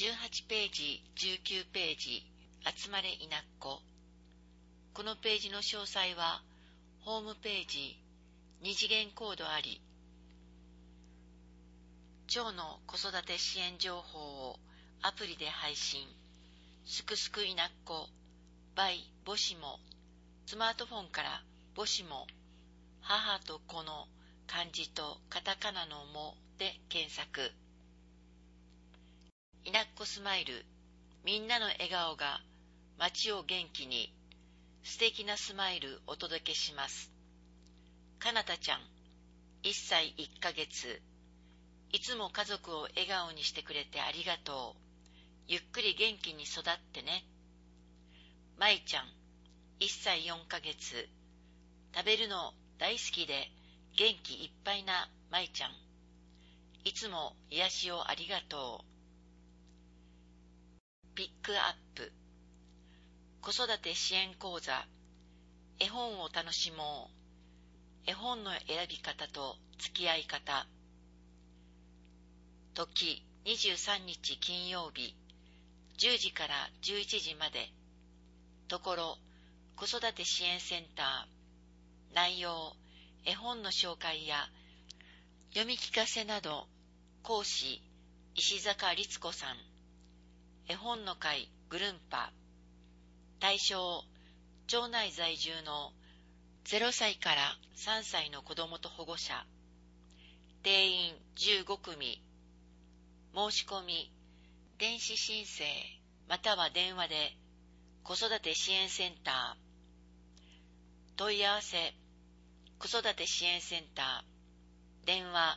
18ページ、19ページ、集まれいなっこ。このページの詳細は、ホームページ、二次元コードあり。町の子育て支援情報をアプリで配信。すくすくいなっこ、by 母子も、スマートフォンから母子も、母と子の漢字とカタカナのもで検索。いなっこスマイル、みんなの笑顔が街を元気に、素敵なスマイルお届けします。かなたちゃん、1歳1ヶ月。いつも家族を笑顔にしてくれてありがとう。ゆっくり元気に育ってね。まいちゃん、1歳4ヶ月。食べるの大好きで元気いっぱいなまいちゃん。いつも癒しをありがとう。ピックアップ。子育て支援講座。絵本を楽しもう。絵本の選び方と付き合い方。時23日金曜日、10時から11時まで。ところ、子育て支援センター。内容、絵本の紹介や読み聞かせなど。講師、石坂律子さん。絵本の会グルンパ。対象、町内在住の0歳から3歳の子どもと保護者。定員15組。申し込み、電子申請または電話で子育て支援センター。問い合わせ、子育て支援センター。電話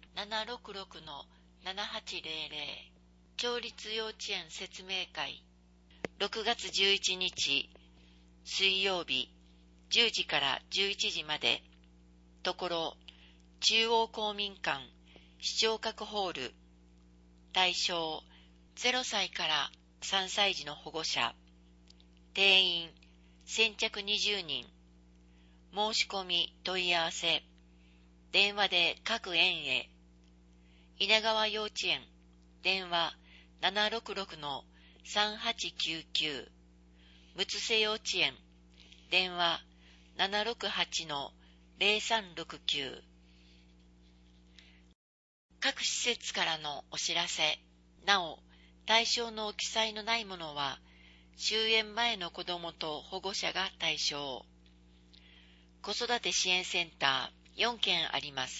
766-7800。町立幼稚園説明会。6月11日水曜日、10時から11時まで。ところ、中央公民館視聴覚ホール。対象、0歳から3歳児の保護者。定員先着20人。申し込み問い合わせ。電話で各園へ。稲川幼稚園。電話766-3899。むつせ幼稚園。電話768-0369。各施設からのお知らせ。なお、対象の記載のないものは、終園前の子どもと保護者が対象。子育て支援センター4件あります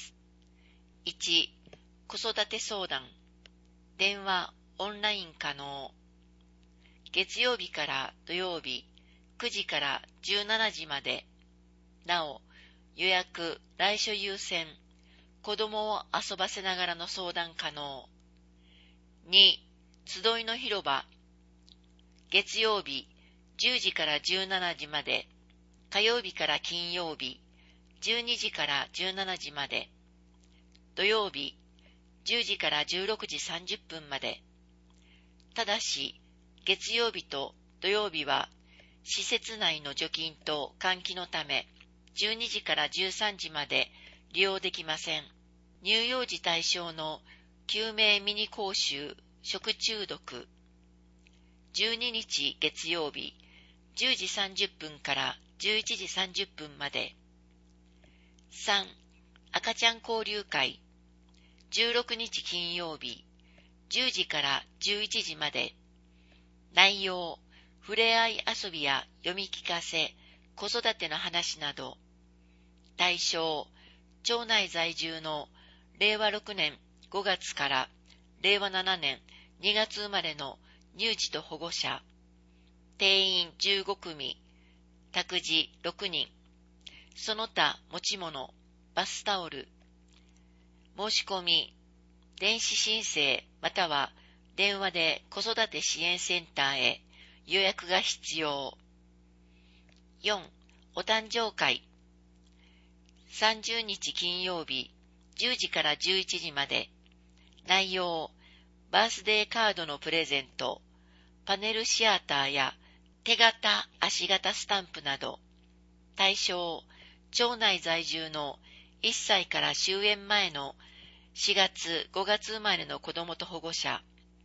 。1、子育て相談。電話、オンライン可能。月曜日から土曜日、9時から17時まで。なお、予約、来所優先。子供を遊ばせながらの相談可能。2、集いの広場。月曜日、10時から17時まで。火曜日から金曜日、12時から17時まで。土曜日、10時から16時30分まで。ただし、月曜日と土曜日は、施設内の除菌と換気のため、12時から13時まで利用できません。乳幼児対象の救命ミニ講習、食中毒。12日月曜日、10時30分から11時30分まで。3、赤ちゃん交流会。16日金曜日、10時から11時まで。内容、ふれあい遊びや読み聞かせ、子育ての話など。対象、町内在住の令和6年5月から令和7年2月生まれの乳児と保護者。定員15組。託児6人。その他持ち物、バスタオル。申し込み、電子申請または電話で子育て支援センターへ。予約が必要。4、お誕生会。30日金曜日、10時から11時まで。内容、バースデーカードのプレゼント、パネルシアターや手形、足形スタンプなど。対象、町内在住の1歳から終園前の4月、5月生まれの子どもと保護者。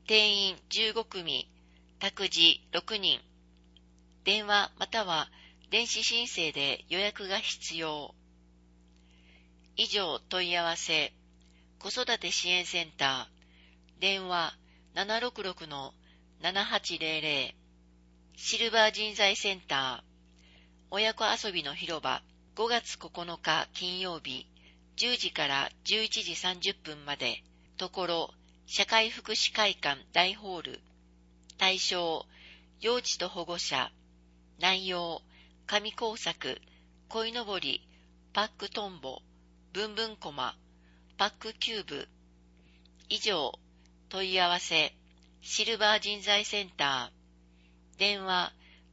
定員15組、託児6人。電話または電子申請で予約が必要。以上問い合わせ、子育て支援センター、電話766-7800、シルバー人材センター、親子遊びの広場、5月9日金曜日、10時から11時30分まで、ところ、社会福祉会館大ホール、対象、幼児と保護者、内容、紙工作、鯉のぼり、パックトンボ、ブンブンコマ、パックキューブ。以上、問い合わせ、シルバー人材センター、電話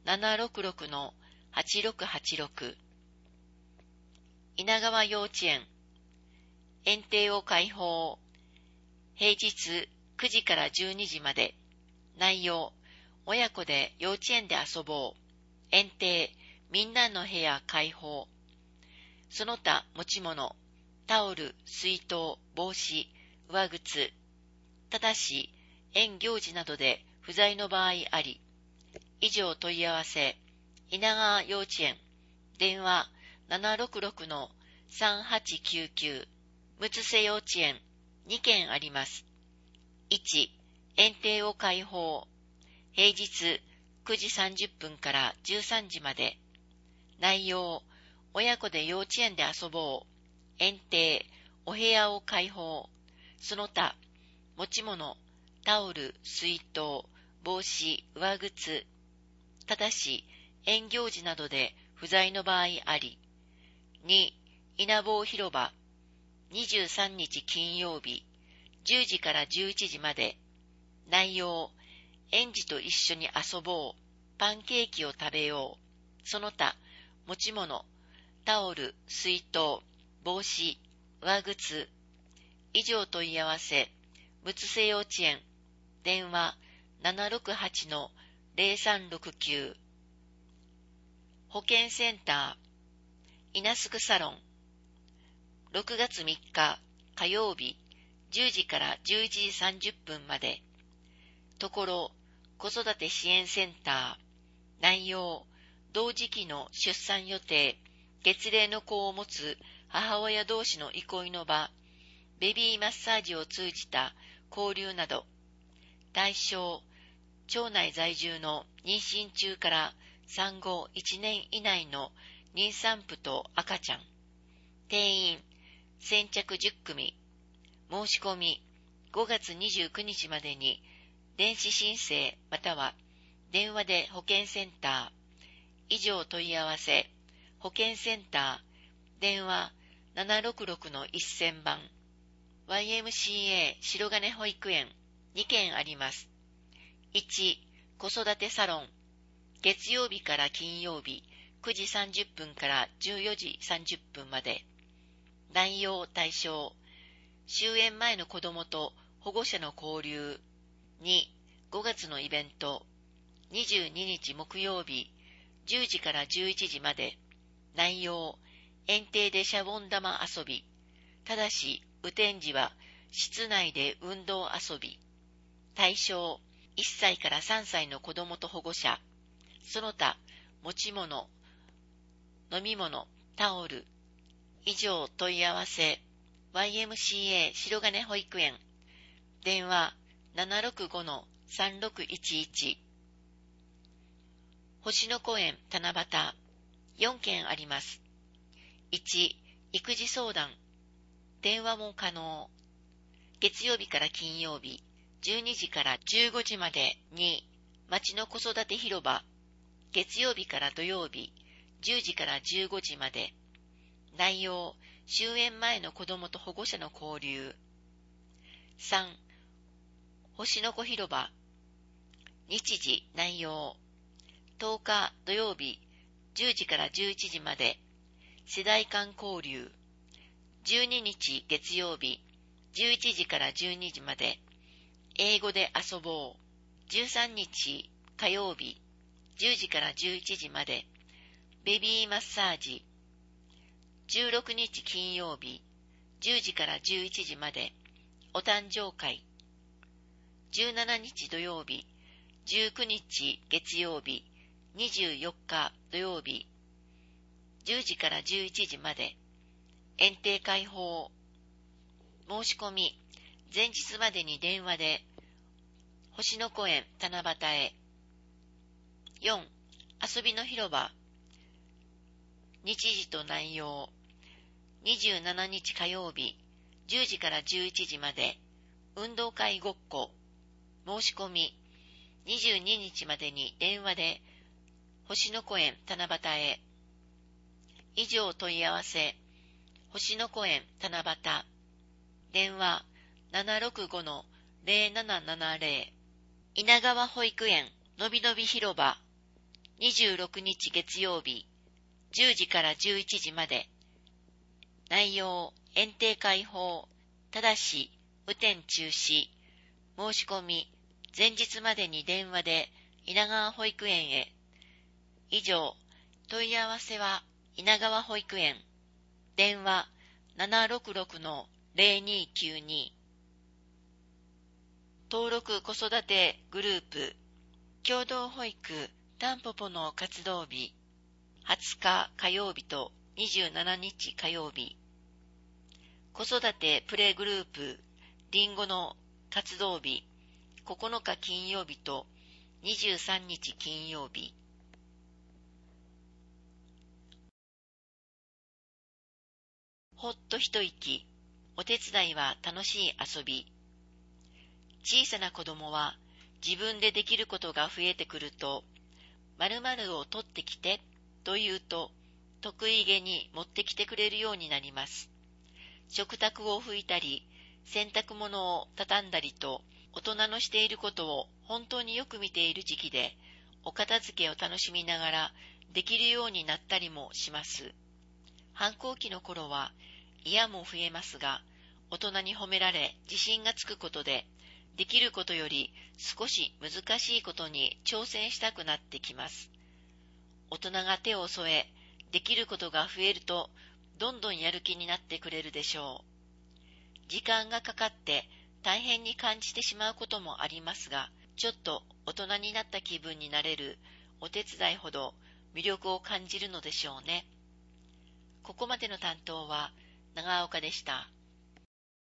766-8686。稲川幼稚園、園庭を開放、平日9時から12時まで。内容、親子で幼稚園で遊ぼう。園庭、みんなの部屋開放。その他持ち物、タオル、水筒、帽子、上靴。ただし、園行事などで不在の場合あり。以上問い合わせ、稲川幼稚園、電話766-3899。むつせ幼稚園、2件あります。1、園庭を開放。平日9時30分から13時まで。内容、親子で幼稚園で遊ぼう。園庭、お部屋を開放。その他、持ち物、タオル、水筒、帽子、上靴。ただし、園行事などで不在の場合あり。2、稲坊広場。23日金曜日、10時から11時まで。内容、園児と一緒に遊ぼう。パンケーキを食べよう。その他、持ち物、タオル、水筒、帽子、上靴。以上問い合わせ、むつせ幼稚園、電話768-0369。保健センター、稲すくサロン。6月3日火曜日、10時から11時30分まで。ところ、子育て支援センター。内容、同時期の出産予定、月齢の子を持つ母親同士の憩いの場、ベビーマッサージを通じた交流など。対象、町内在住の妊娠中から産後1年以内の妊産婦と赤ちゃん。定員、先着10組。申し込み、5月29日までに、電子申請または電話で保健センター。以上問い合わせ、保健センター、電話766-1000番。YMCA 白金保育園、2件あります。1、子育てサロン。月曜日から金曜日、9時30分から14時30分まで。内容対象、終園前の子どもと保護者の交流。2、5月のイベント。22日木曜日、10時から11時まで。内容、園庭でシャボン玉遊び。ただし、雨天時は室内で運動遊び。対象、1歳から3歳の子どもと保護者。その他、持ち物、飲み物、タオル。以上問い合わせ、YMCA 白金保育園。電話765-3611。星の公園七夕。4件あります。1、育児相談。電話も可能。月曜日から金曜日、12時から15時まで。2、町の子育て広場。月曜日から土曜日、10時から15時まで。内容、終園前の子どもと保護者の交流。3、星の子広場。日時、内容。10日土曜日、10時から11時まで。世代間交流。12日月曜日、11時から12時まで。英語で遊ぼう。13日火曜日、10時から11時まで。ベビーマッサージ。16日金曜日、10時から11時まで。お誕生会。 17日土曜日、19日月曜日、24日土曜日、10時から11時まで、園庭開放、申し込み、前日までに電話で、星野公園七夕へ。4. 遊びの広場、日時と内容、27日火曜日、10時から11時まで、運動会ごっこ、申し込み、22日までに電話で、星野公園七夕へ。以上問い合わせ、星野公園七夕、電話 765-0770。稲川保育園のびのび広場、26日月曜日、10時から11時まで。内容、園庭開放、ただし、雨天中止。申し込み、前日までに電話で稲川保育園へ。以上、問い合わせは稲川保育園。電話 766-0292。登録子育てグループ、共同保育たんぽぽの活動日、20日火曜日と27日火曜日。子育てプレイグループ、りんごの活動日、9日金曜日と23日金曜日。ほっと一息、お手伝いは楽しい遊び。小さな子供は自分でできることが増えてくると、〇〇を取ってきてと言うと、得意げに持ってきてくれるようになります。食卓を拭いたり、洗濯物を畳んだりと、大人のしていることを本当によく見ている時期で、お片付けを楽しみながらできるようになったりもします。反抗期の頃は嫌も増えますが、大人に褒められ自信がつくことで、できることより少し難しいことに挑戦したくなってきます。大人が手を添え、できることが増えると、どんどんやる気になってくれるでしょう。時間がかかって大変に感じてしまうこともありますが、ちょっと大人になった気分になれるお手伝いほど魅力を感じるのでしょうね。ここまでの担当は長岡でした。